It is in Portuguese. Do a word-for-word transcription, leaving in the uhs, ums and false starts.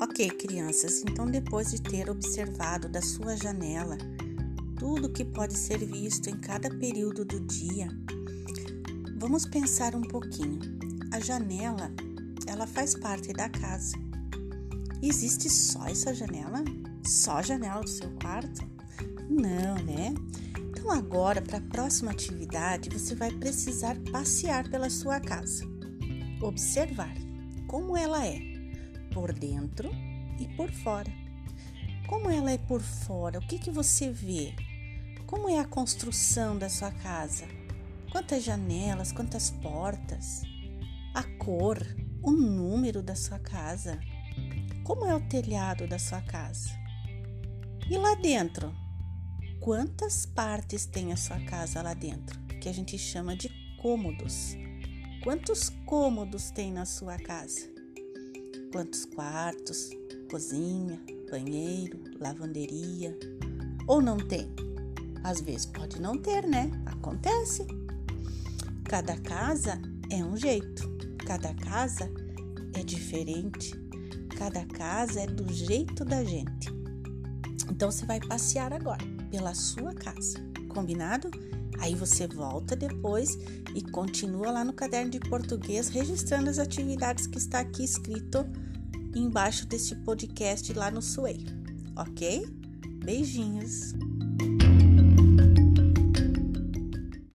Ok, crianças, então depois de ter observado da sua janela tudo que pode ser visto em cada período do dia, vamos pensar um pouquinho. A janela, ela faz parte da casa. Existe só essa janela? Só a janela do seu quarto? Não, né? Então agora, para a próxima atividade, você vai precisar passear pela sua casa. Observar como ela é, por dentro e por fora. Como ela é por fora? O que que você vê? Como é a construção da sua casa? Quantas janelas, quantas portas? A cor, o número da sua casa? Como é o telhado da sua casa? E lá dentro? Quantas partes tem a sua casa lá dentro? Que a gente chama de cômodos. Quantos cômodos tem na sua casa? Quantos quartos, cozinha, banheiro, lavanderia? Ou não tem? Às vezes pode não ter, né? Acontece. Cada casa é um jeito, cada casa é diferente, cada casa é do jeito da gente. Então você vai passear agora pela sua casa, combinado? Aí você volta depois e continua lá no caderno de português registrando as atividades que está aqui escrito embaixo desse podcast lá no Sway, ok? Beijinhos!